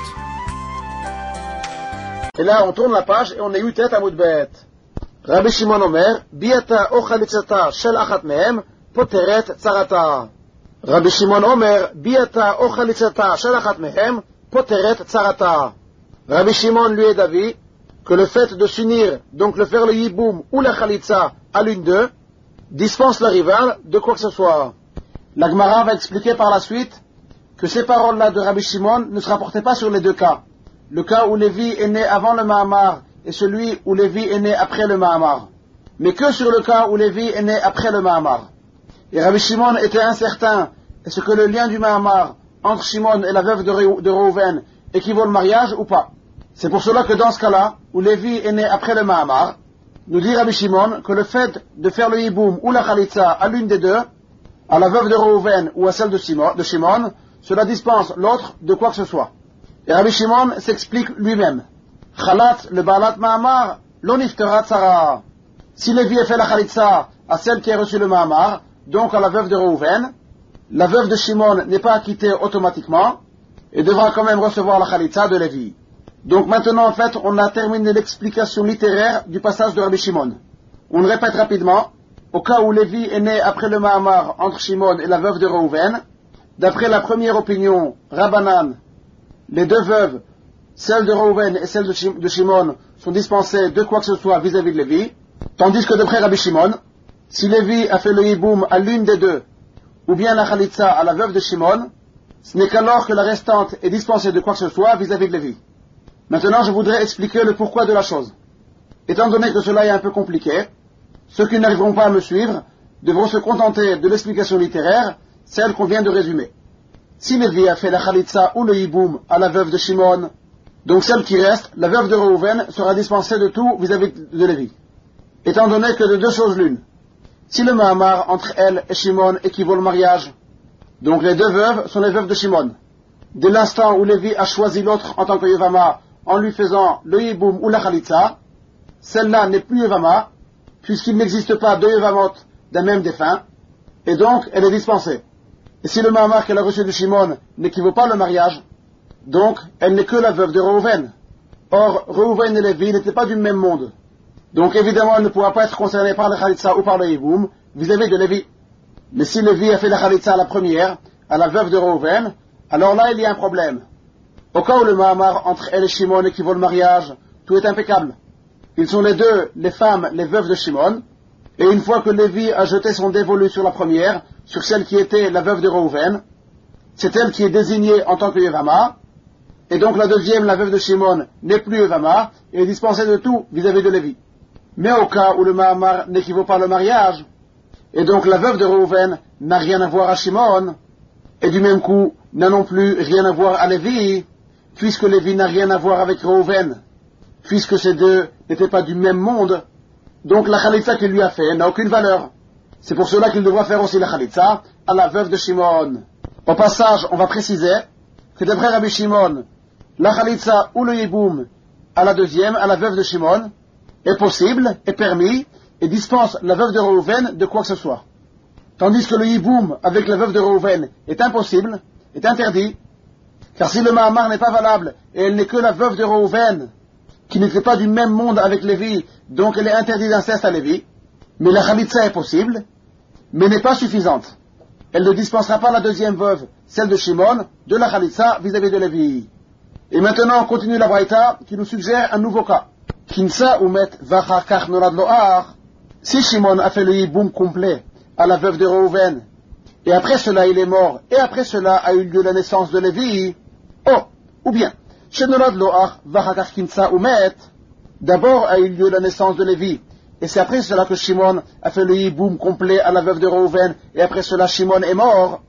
Et là, on tourne la page et on est Yutet Amud Bet. Rabbi Shimon Omer, Biata o chalitzata shel achat mehem, poteret tzarata. Rabbi Shimon Omer, Biata o chalitzata shel achat mehem, poteret tzarata. Rabbi Shimon lui est d'avis que le fait de s'unir, donc le faire le yiboum ou la chalitza à l'une d'eux, dispense la rivale de quoi que ce soit. La Gemara va expliquer par la suite que ces paroles-là de Rabbi Shimon ne se rapportaient pas sur les deux cas. Le cas où Lévi est né avant le Mahamar et celui où Lévi est né après le Mahamar. Mais que sur le cas où Lévi est né après le Mahamar. Et Rabbi Shimon était incertain, est-ce que le lien du Mahamar entre Shimon et la veuve de Reuven équivaut le mariage ou pas. C'est pour cela que dans ce cas-là, où Lévi est né après le Mahamar, nous dit Rabbi Shimon que le fait de faire le yiboum ou la chalitza à l'une des deux, à la veuve de Reuven ou à celle de Shimon, cela dispense l'autre de quoi que ce soit. Et Rabbi Shimon s'explique lui-même. Chalat le balat Mahamar, l'oniftera tzara. Si Lévi a fait la chalitza à celle qui a reçu le Mahamar, donc à la veuve de Reuven, la veuve de Shimon n'est pas acquittée automatiquement et devra quand même recevoir la chalitza de Lévi. Donc maintenant, en fait, on a terminé l'explication littéraire du passage de Rabbi Shimon. On le répète rapidement. Au cas où Lévi est né après le Mahamar entre Shimon et la veuve de Reuven, d'après la première opinion, Rabbanan, les deux veuves, celle de Reuven et celle de Shimon, sont dispensées de quoi que ce soit vis-à-vis de Lévi, tandis que d'après Rabbi Shimon, si Lévi a fait le yiboum à l'une des deux, ou bien la chalitza à la veuve de Shimon, ce n'est qu'alors que la restante est dispensée de quoi que ce soit vis-à-vis de Lévi. Maintenant, je voudrais expliquer le pourquoi de la chose. Étant donné que cela est un peu compliqué, ceux qui n'arriveront pas à me suivre devront se contenter de l'explication littéraire, celle qu'on vient de résumer. Si Lévi a fait la chalitza ou le yiboum à la veuve de Shimon, donc celle qui reste, la veuve de Reuven, sera dispensée de tout vis-à-vis de Lévi. Étant donné que de deux choses l'une. Si le Mahamar entre elle et Shimon équivaut le mariage, donc les deux veuves sont les veuves de Shimon. Dès l'instant où Lévi a choisi l'autre en tant que Yevama, en lui faisant le yiboum ou la chalitza, celle-là n'est plus Yevama, puisqu'il n'existe pas deux Yevamot d'un même défunt, et donc elle est dispensée. Et si le Mahamar qu'elle a reçu de Shimon n'équivaut pas le mariage, donc elle n'est que la veuve de Reuven. Or, Reuven et Lévi n'étaient pas du même monde. Donc évidemment, elle ne pourra pas être concernée par la chalitza ou par le yiboum vis-à-vis de Lévi. Mais si Lévi a fait la chalitza à la première, à la veuve de Reuven, alors là il y a un problème. Au cas où le Mahamar entre elle et Shimon équivaut le mariage, tout est impeccable. Ils sont les deux, les femmes, les veuves de Shimon, et une fois que Lévi a jeté son dévolu sur la première, sur celle qui était la veuve de Reuven, c'est elle qui est désignée en tant que Yevama, et donc la deuxième, la veuve de Shimon, n'est plus Yevama, et est dispensée de tout vis-à-vis de Lévi. Mais au cas où le Mahamar n'équivaut pas le mariage, et donc la veuve de Reuven n'a rien à voir à Shimon, et du même coup n'a non plus rien à voir à Lévi, puisque Lévi n'a rien à voir avec Reuven, puisque ces deux n'étaient pas du même monde, donc la Khalitsa qu'il lui a fait n'a aucune valeur. C'est pour cela qu'il devra faire aussi la Khalitsa à la veuve de Shimon. Au passage, on va préciser que d'après Rabbi Shimon, la Khalitsa ou le Yiboum à la deuxième, à la veuve de Shimon, est possible, est permis, et dispense la veuve de Reuven de quoi que ce soit. Tandis que le Yiboum avec la veuve de Reuven est impossible, est interdit, car si le Mahamar n'est pas valable, et elle n'est que la veuve de Reuven, qui n'était pas du même monde avec Lévi, donc elle est interdite d'inceste à Lévi, mais la Khalitsa est possible, mais n'est pas suffisante. Elle ne dispensera pas la deuxième veuve, celle de Shimon, de la Khalitsa vis-à-vis de Lévi. Et maintenant, on continue la Braïta qui nous suggère un nouveau cas. Kinsa umet vachakach nolad lo'ar. Si Shimon a fait le Yiboum complet à la veuve de Reuven, et après cela il est mort, et après cela a eu lieu la naissance de Lévi, ou bien, Shenolad lo'ar vachakach kinsa umet, d'abord a eu lieu la naissance de Lévi, et c'est après cela que Shimon a fait le Yiboum complet à la veuve de Reuven, et après cela Shimon est mort,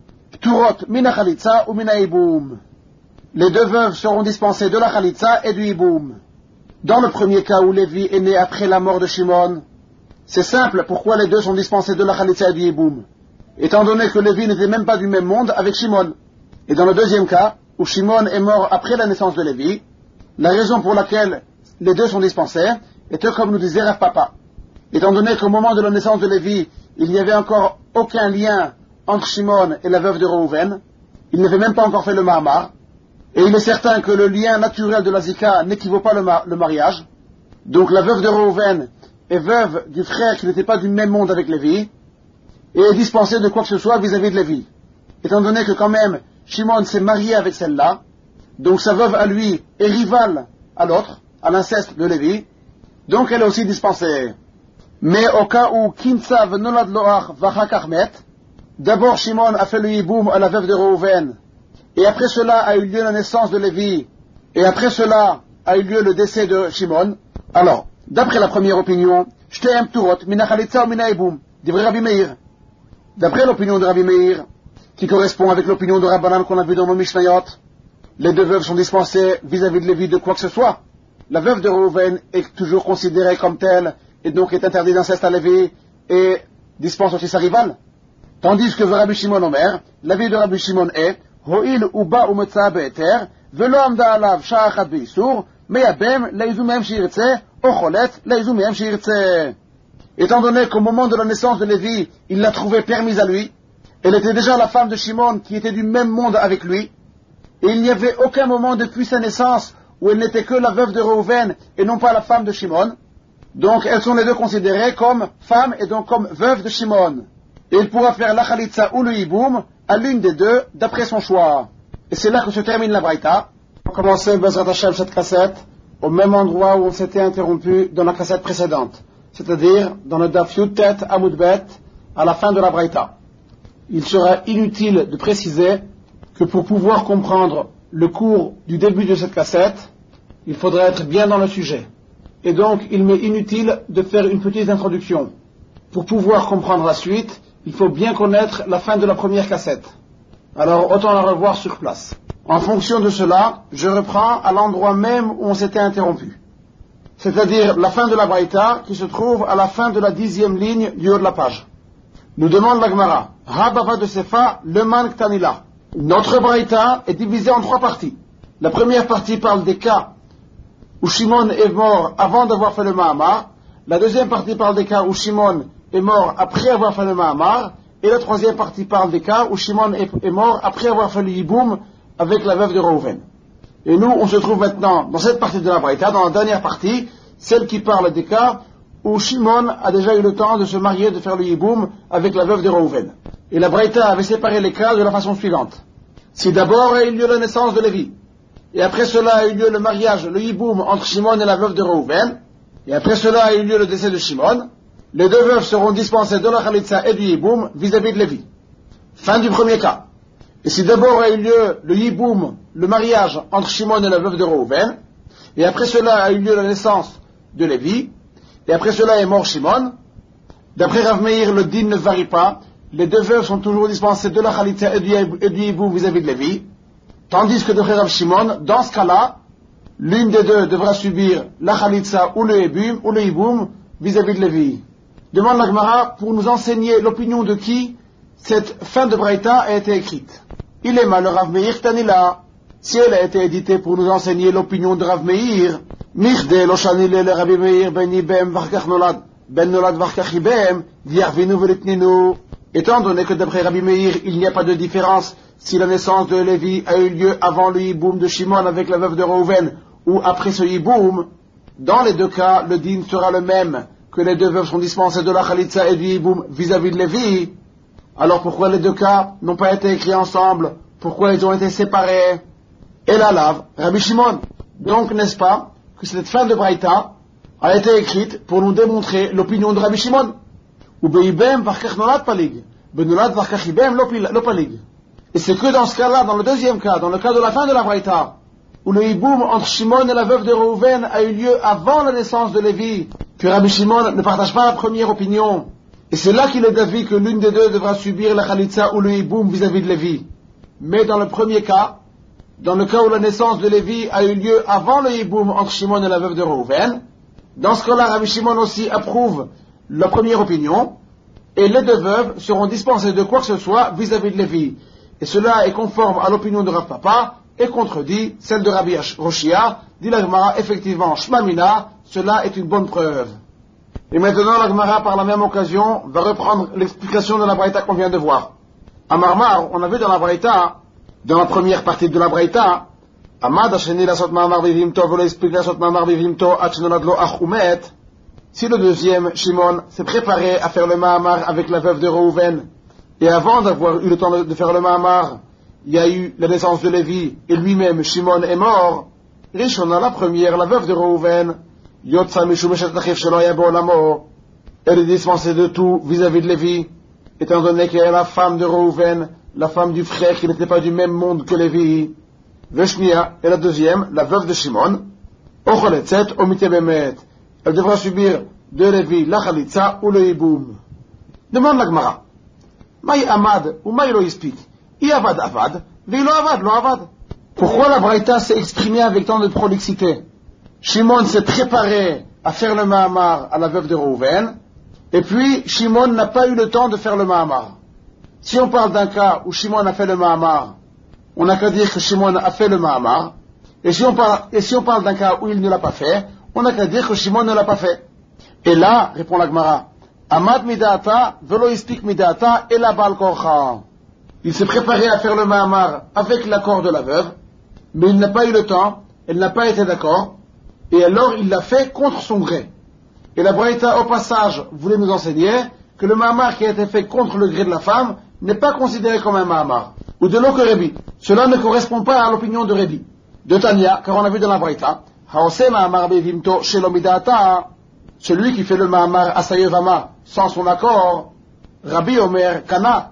Pturot mina Khalitsa ou mina Yiboum. Les deux veuves seront dispensées de la Khalitsa et du Yiboum. Dans le premier cas où Lévi est né après la mort de Shimon, c'est simple pourquoi les deux sont dispensés de la Khalitsa et du Yiboum, étant donné que Lévi n'était même pas du même monde avec Shimon. Et dans le deuxième cas, où Shimon est mort après la naissance de Lévi, la raison pour laquelle les deux sont dispensés était comme nous disait Rav Papa. Étant donné qu'au moment de la naissance de Lévi, il n'y avait encore aucun lien entre Shimon et la veuve de Reuven, il n'avait même pas encore fait le Mahamar, et il est certain que le lien naturel de la Zika n'équivaut pas le mariage. Donc la veuve de Reuven est veuve du frère qui n'était pas du même monde avec Lévi, et est dispensée de quoi que ce soit vis-à-vis de Lévi. Étant donné que quand même, Shimon s'est marié avec celle-là, donc sa veuve à lui est rivale à l'autre, à l'inceste de Lévi, donc elle est aussi dispensée. Mais au cas où Kinsav nolad loach vachakach met, d'abord Shimon a fait le Yiboum à la veuve de Reuven, et après cela a eu lieu la naissance de Lévi, et après cela a eu lieu le décès de Shimon. Alors, d'après la première opinion, Shteem Pturot, mina Khalitsa ou mina Yiboum, divrei Rabbi Meir. D'après l'opinion de Rabbi Meir, qui correspond avec l'opinion de Rabbanan qu'on a vu dans nos Mishnayot, les deux veuves sont dispensées vis-à-vis de Lévi de quoi que ce soit. La veuve de Reuven est toujours considérée comme telle, et donc est interdite d'inceste à Lévi, et dispense aussi sa rivale. Tandis que Rabbi Shimon Omer, l'avis de Rabbi Shimon est, Ho'il uba umetza be'eter, velo amda alav sha'achat be'isur, meyabem leizu mehem shirtze, ocholet leizu mehem shirtze. Étant donné qu'au moment de la naissance de Lévi, il l'a trouvée permise à lui, elle était déjà la femme de Shimon qui était du même monde avec lui, et il n'y avait aucun moment depuis sa naissance où elle n'était que la veuve de Reuven et non pas la femme de Shimon. Donc elles sont les deux considérées comme femmes et donc comme veuves de Shimon. Et il pourra faire la Khalitsa ou le Yiboum à l'une des deux d'après son choix. Et c'est là que se termine la Braïta. On va commencer Bezrat Hashem cette cassette au même endroit où on s'était interrompu dans la cassette précédente, c'est-à-dire dans le Daf Yud Tet Amud Bet à la fin de la Braïta. Il sera inutile de préciser que pour pouvoir comprendre le cours du début de cette cassette, il faudrait être bien dans le sujet. Et donc, il m'est inutile de faire une petite introduction. Pour pouvoir comprendre la suite, il faut bien connaître la fin de la première cassette. Alors, autant la revoir sur place. En fonction de cela, je reprends à l'endroit même où on s'était interrompu. C'est-à-dire la fin de la Braïta qui se trouve à la fin de la 10e ligne du haut de la page. Nous demande la Gemara, Habava de Sefa, le man Ktanila. Notre Braïta est divisée en 3 parties. La première partie parle des cas où Shimon est mort avant d'avoir fait le Mahamar. La deuxième partie parle des cas où Shimon est mort après avoir fait le Mahamar. Et la troisième partie parle des cas où Shimon est mort après avoir fait le Yiboum avec la veuve de Reuven. Et nous, on se trouve maintenant dans cette partie de la Braïta, dans la dernière partie, celle qui parle des cas où Shimon a déjà eu le temps de se marier, de faire le Yiboum avec la veuve de Reuven. Et la Braïta avait séparé les cas de la façon suivante. Si d'abord a eu lieu la naissance de Lévi, et après cela a eu lieu le mariage, le Yiboum entre Shimon et la veuve de Reuven, et après cela a eu lieu le décès de Shimon, les deux veuves seront dispensées de la Khalitsa et du Yiboum vis-à-vis de Lévi. Fin du premier cas. Et si d'abord a eu lieu le Yiboum, le mariage entre Shimon et la veuve de Reuven, et après cela a eu lieu la naissance de Lévi, et après cela est mort Shimon, d'après Rav Meir, le din ne varie pas, les deux veuves sont toujours dispensées de la Khalitsa et du Yiboum vis-à-vis de Lévi, Tandis que d'après Rav Shimon, dans ce cas-là, l'une des deux devra subir la Khalitsa ou le Hiboum vis-à-vis de Lévi. Demande la Gemara pour nous enseigner l'opinion de qui cette fin de Braïta a été écrite. Il est mal le Rav Meir Tanila. Si elle a été éditée pour nous enseigner l'opinion de Rav Meir, Mirde Loshanile le Rabbi Meir ben Ibem Varkach Nolad ben Nolad Varkach Ibem Diarvinu Velitninu. Étant donné que d'après Rabbi Meir, il n'y a pas de différence si la naissance de Lévi a eu lieu avant le Hiboum de Shimon avec la veuve de Reuven ou après ce Hiboum, dans les deux cas, le din sera le même, que les deux veuves sont dispensées de la Khalitsa et du Hiboum vis-à-vis de Lévi. Alors pourquoi les deux cas n'ont pas été écrits ensemble? Pourquoi ils ont été séparés? Et la lave, Rabbi Shimon. Donc n'est-ce pas que cette fin de Braïta a été écrite pour nous démontrer l'opinion de Rabbi Shimon? Ou Beibem Varkach Nolad Palig, Benolad Varkach Ibem lo Palig. Et c'est que dans ce cas-là, dans le deuxième cas, dans le cas de la fin de la Braïta, où le Hiboum entre Shimon et la veuve de Reuven a eu lieu avant la naissance de Lévi, que Rabbi Shimon ne partage pas la première opinion. Et c'est là qu'il est d'avis que l'une des deux devra subir la Khalitsa ou le Hiboum vis-à-vis de Lévi. Mais dans le premier cas, dans le cas où la naissance de Lévi a eu lieu avant le Hiboum entre Shimon et la veuve de Reuven, dans ce cas-là, Rabbi Shimon aussi approuve la première opinion, et les deux veuves seront dispensées de quoi que ce soit vis-à-vis de Lévi. Et cela est conforme à l'opinion de Rav Papa, et contredit celle de Rabbi Roshia, dit la Gemara, effectivement, Shmamina, cela est une bonne preuve. Et maintenant, la Gemara, par la même occasion, va reprendre l'explication de la Braïta qu'on vient de voir. À Marmar, on a vu dans la Braïta, dans la première partie de la Braïta, Amad Hasheni la Sot Ma'amar Bivimto, v'lo explique la Sot Ma'amar Bivimto, Hachenolad lo Ach Umet. Si le deuxième, Shimon, s'est préparé à faire le Ma'amar avec la veuve de Reuven, et avant d'avoir eu le temps de faire le Ma'amar, il y a eu la naissance de Lévi, et lui-même, Shimon, est mort. Rishona, la première, la veuve de Reuven, Yotza Mishum Eshet Lachif Shelo Yabo Lamo, elle est dispensée de tout vis-à-vis de Lévi, étant donné qu'elle est la femme de Reuven, la femme du frère qui n'était pas du même monde que Lévi. Veshnia est la deuxième, la veuve de Shimon. Ocholetzet Omite Bemet, elle devra subir de Lévi la Khalitsa ou le Hiboum. Demande la Gemara. Maï Amad ou Maï lo explique. I avad avad, v'ilo avad lo avad. Pourquoi la Braïta s'est exprimée avec tant de prolixité? Shimon s'est préparé à faire le Mahamar à la veuve de Reuven, et puis Shimon n'a pas eu le temps de faire le Mahamar. Si on parle d'un cas où Shimon a fait le Mahamar, on n'a qu'à dire que Shimon a fait le Mahamar, et si on parle d'un cas où il ne l'a pas fait, on n'a qu'à dire que Shimon ne l'a pas fait. Et là, répond la Gemara, Amad midata, velo istik midata, et la bal korcha. Il s'est préparé à faire le Mahamar avec l'accord de la veuve, mais il n'a pas eu le temps, elle n'a pas été d'accord, et alors il l'a fait contre son gré. Et la Braïta, au passage, voulait nous enseigner que le Mahamar qui a été fait contre le gré de la femme n'est pas considéré comme un Mahamar, ou de l'autre Rébi. Cela ne correspond pas à l'opinion de Rébi. De Tania, car on a vu dans la Braïta, Haose Mahamar bevimto shelomidata, celui qui fait le Mahamar asayevama sans son accord, Rabbi Omer Kana,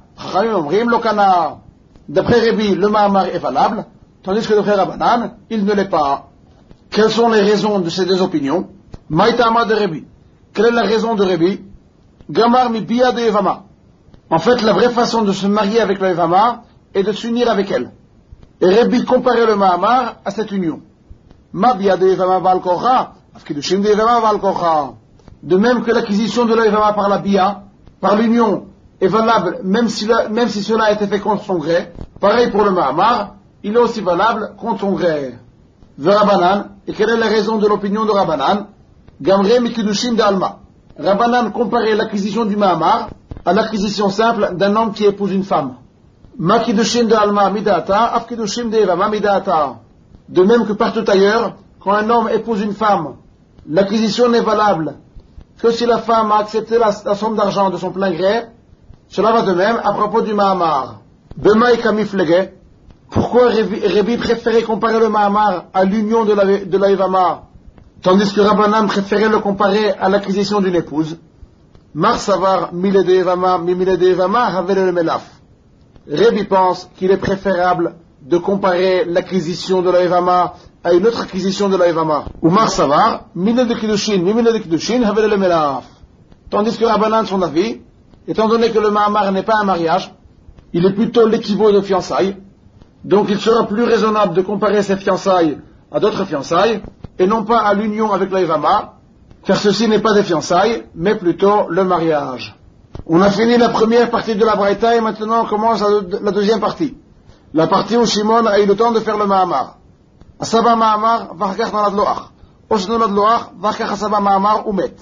d'après Rébi, le Mahamar est valable, tandis que d'après Rabbanan, il ne l'est pas. Quelles sont les raisons de ces deux opinions? Maïtama de Rébi. Quelle est la raison de Rébi? Gamar mi bia de Evama. En fait, la vraie façon de se marier avec la Evama est de s'unir avec elle. Et Rébi comparait le Mahamar à cette union. Ma bia de Evama val korcha, afkidushim de Evama val korcha. De même que l'acquisition de la Evama par la bia, par l'union, est valable même si cela a été fait contre son gré. Pareil pour le Mahamar, il est aussi valable contre son gré. De Rabbanan, et quelle est la raison de l'opinion de Rabbanan? Gamre mikidushim de Alma. Rabbanan comparait l'acquisition du Mahamar à l'acquisition simple d'un homme qui épouse une femme. Makidushim de Alma midata, afkidushim de Evama midata. De même que partout ailleurs, quand un homme épouse une femme, l'acquisition n'est valable que si la femme a accepté la somme d'argent de son plein gré. Cela va de même à propos du Mahamar. Bema et Kamiflege. Pourquoi Rébi préférait comparer le Mahamar à l'union de la Evama, tandis que Rabbanan préférait le comparer à l'acquisition d'une épouse? Mar Savar, mile de Evama, mile de Evama, Havel le Melaf. Rébi pense qu'il est préférable de comparer l'acquisition de la Evama à une autre acquisition de la Evama. Ou Mar Savar, mile de Kiddushin, mile de Kiddushin, Havel le Melaf. Tandis que Rabbanan, son avis, étant donné que le Mahamar n'est pas un mariage, il est plutôt l'équivalent de fiançailles, Donc il sera plus raisonnable de comparer ces fiançailles à d'autres fiançailles, et non pas à l'union avec la Yvama, car ceci n'est pas des fiançailles, mais plutôt le mariage. On a fini la première partie de la Braïta, et maintenant on commence la deuxième partie. La partie où Shimon a eu le temps de faire le Mahamar. Asaba Mahamar, vachkach nolad loach. Osh nolad loach, vachkach asaba Mahamar umet.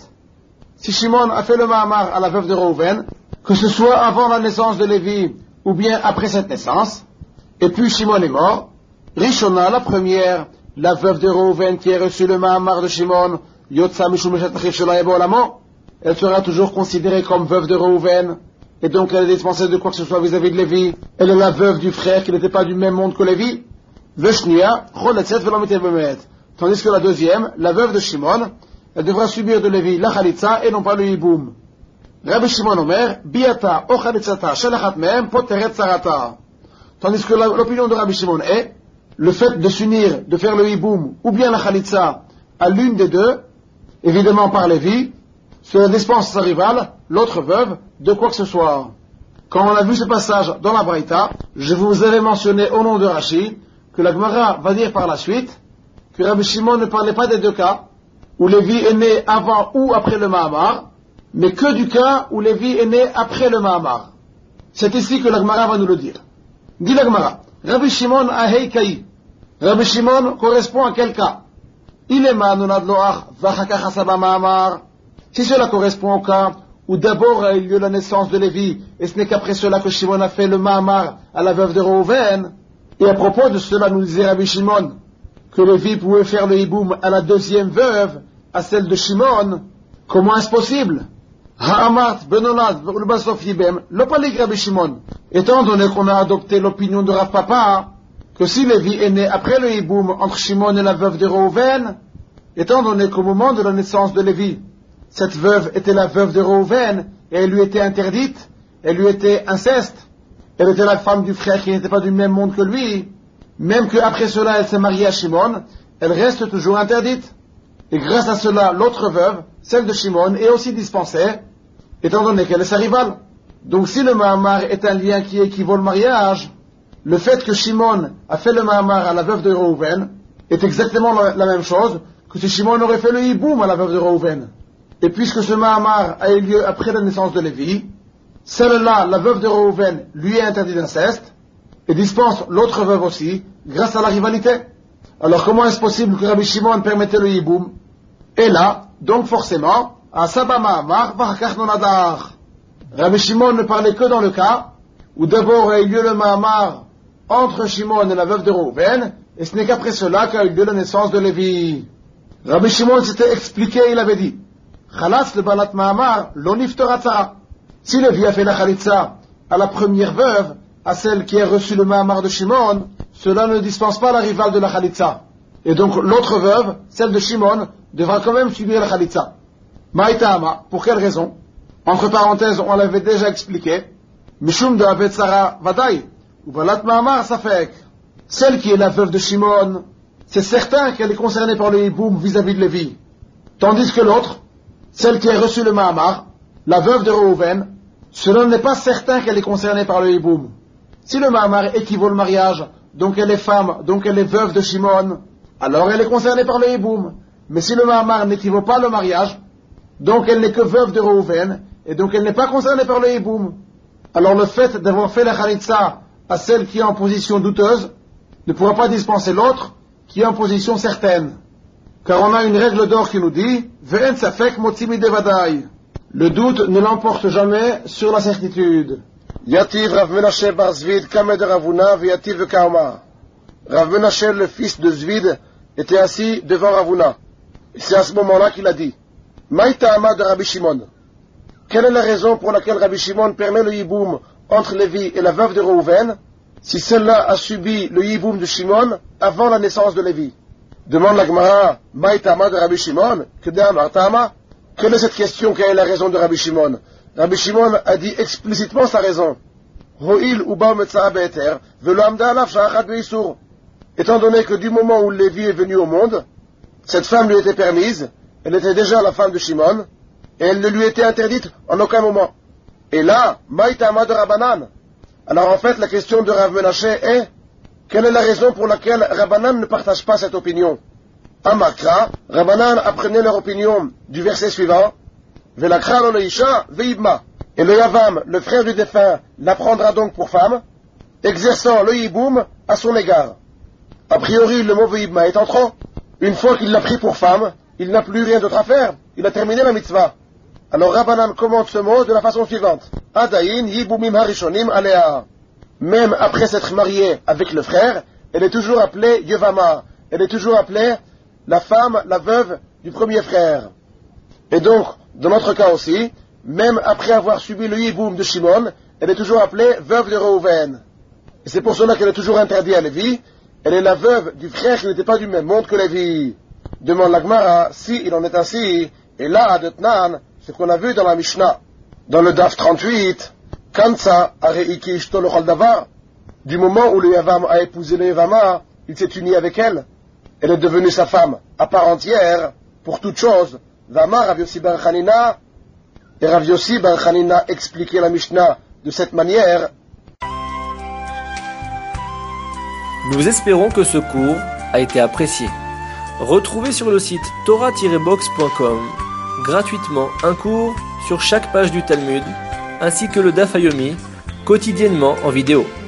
Si Shimon a fait le Mahamar à la veuve de Reuven, que ce soit avant la naissance de Lévi, ou bien après cette naissance, et puis Shimon est mort, Rishona, la première, la veuve de Reuven qui a reçu le Mahamar de Shimon, Yotza Mishum Meshatachif Shela Yebo Olamo, elle sera toujours considérée comme veuve de Reuven, et donc elle est dispensée de quoi que ce soit vis-à-vis de Lévi. Elle est la veuve du frère qui n'était pas du même monde que Lévi. Veshnia, Choletzet Velomitel Bemet. Tandis que la deuxième, la veuve de Shimon, elle devra subir de Lévi la Chalitza et non pas le Yiboum. Rabbi Shimon Omer, Biata o Chalitzata Shelachat Mehem Poteret Sarata. Tandis que l'opinion de Rabbi Shimon est, le fait de s'unir, de faire le Yiboum, ou bien la Chalitza, à l'une des deux, évidemment par Lévi, cela dispense sa rivale, l'autre veuve, de quoi que ce soit. Quand on a vu ce passage dans la Braïta, je vous avais mentionné au nom de Rashi, que la Gemara va dire par la suite, que Rabbi Shimon ne parlait pas des deux cas, où Lévi est né avant ou après le Mahamar, mais que du cas où Lévi est né après le Mahamar. C'est ici que la Gemara va nous le dire. Dit la Gemara, Rabbi Shimon a Heikaï. Rabbi Shimon correspond à quel cas? Il est manonad loach, vachakach asaba Mahamar. Si cela correspond au cas où d'abord a eu lieu la naissance de Lévi, et ce n'est qu'après cela que Shimon a fait le Mahamar à la veuve de Reuven, et à propos de cela nous disait Rabbi Shimon que Lévi pouvait faire le hiboum à la deuxième veuve, à celle de Shimon, comment est-ce possible? Ha'amat benolad v'ulbasof yibem, l'opalik Rabbi Shimon. Étant donné qu'on a adopté l'opinion de Rav Papa, que si Lévi est né après le hiboum entre Shimon et la veuve de Reuven, étant donné qu'au moment de la naissance de Lévi, cette veuve était la veuve de Reuven, et elle lui était interdite, elle lui était inceste, elle était la femme du frère qui n'était pas du même monde que lui, même qu'après cela elle s'est mariée à Shimon, elle reste toujours interdite. Et grâce à cela, l'autre veuve, celle de Shimon, est aussi dispensée, étant donné qu'elle est sa rivale. Donc si le Mahamar est un lien qui équivaut le mariage, le fait que Shimon a fait le Mahamar à la veuve de Reuven est exactement la même chose que si Shimon aurait fait le hiboum à la veuve de Reuven. Et puisque ce Mahamar a eu lieu après la naissance de Lévi, celle-là, la veuve de Reuven, lui est interdite d'inceste, et dispense l'autre veuve aussi, grâce à la rivalité. Alors comment est-ce possible que Rabbi Shimon permettait le hiboum? Et là, donc forcément, à Saba Mahamar, Vachakach Nonadar. Rabbi Shimon ne parlait que dans le cas où d'abord a eu lieu le Mahamar entre Shimon et la veuve de Reuven, et ce n'est qu'après cela qu'a eu lieu la naissance de Lévi. Rabbi Shimon s'était expliqué, il avait dit, Chalatz le Balat Mahamar, l'onif Toratzara. Si Lévi a fait la Chalitza à la première veuve, à celle qui a reçu le Mahamar de Shimon, cela ne dispense pas la rivale de la Chalitza. Et donc l'autre veuve, celle de Shimon, devra quand même subir la Chalitza. Maïtama, pour quelle raison? Entre parenthèses, on l'avait déjà expliqué. Mishum de Avetzara Vadaï, ou Balat Mahamar Safek. Celle qui est la veuve de Shimon, c'est certain qu'elle est concernée par le hiboum vis-à-vis de Lévi. Tandis que l'autre, celle qui a reçu le Mahamar, la veuve de Reuven, cela n'est pas certain qu'elle est concernée par le hiboum. Si le Mahamar équivaut le mariage, donc elle est femme, donc elle est veuve de Shimon, alors elle est concernée par le hiboum. Mais si le Mahamar n'équivaut pas le mariage, donc elle n'est que veuve de Reuven, et donc elle n'est pas concernée par le hiboum. Alors le fait d'avoir fait la Chalitza à celle qui est en position douteuse ne pourra pas dispenser l'autre qui est en position certaine. Car on a une règle d'or qui nous dit Ve'en safek motzimi devadai. Le doute ne l'emporte jamais sur la certitude. Yativ Rav Menashe bar Zvid kamed Ravuna ve'yativ kaoma. Rav Menashe, le fils de Zvid, était assis devant Ravuna. Et c'est à ce moment-là qu'il a dit Maïta'ama de Rabbi Shimon. Quelle est la raison pour laquelle Rabbi Shimon permet le hiboum entre Lévi et la veuve de Reuven, si celle-là a subi le hiboum de Shimon avant la naissance de Lévi? Demande la Gemara, Maïtama de Rabbi Shimon, que d'Amar Tama. Quelle est cette question? Quelle est la raison de Rabbi Shimon? Rabbi Shimon a dit explicitement sa raison. Ho'il uba metza'a be'eter, ve'lo amda alav sha'achad be'isur. Étant donné que du moment où Lévi est venu au monde, cette femme lui était permise, elle était déjà la femme de Shimon, et elle ne lui était interdite en aucun moment. Et là, Maïtama de Rabbanan. Alors en fait, la question de Rav Menashe est, Quelle est la raison pour laquelle Rabbanan ne partage pas cette opinion? À Makra, Rabbanan apprenait leur opinion du verset suivant, Velakra lo leisha veibma. Et le Yavam, le frère du défunt, la prendra donc pour femme, exerçant le Yiboum à son égard. A priori, le mot veibma étant trop. Une fois qu'il l'a pris pour femme, il n'a plus rien d'autre à faire. Il a terminé la mitzvah. Alors Rabbanan commente ce mot de la façon suivante. Adayin Yiboumim harishonim alea. Même après s'être mariée avec le frère, elle est toujours appelée Yevama. Elle est toujours appelée la femme, la veuve du premier frère. Et donc, dans notre cas aussi, même après avoir subi le Yiboum de Shimon, elle est toujours appelée veuve de Reuven. Et c'est pour cela qu'elle est toujours interdite à Lévi. Elle est la veuve du frère qui n'était pas du même monde que Lévi. Demande la Gemara si il en est ainsi. Et là, à Detnan, ce qu'on a vu dans la Mishnah, dans le Daf 38, Kansa areiki ishto l'ochal davar, du moment où le Yavam a épousé le Yavama, il s'est uni avec elle. Elle est devenue sa femme à part entière pour toute chose. Vama Rav Yossi ben Chanina, et Rav Yossi ben Chanina expliquait la Mishnah de cette manière. Nous espérons que ce cours a été apprécié. Retrouvez sur le site torah-box.com gratuitement un cours sur chaque page du Talmud, ainsi que le Daf Yomi, quotidiennement en vidéo.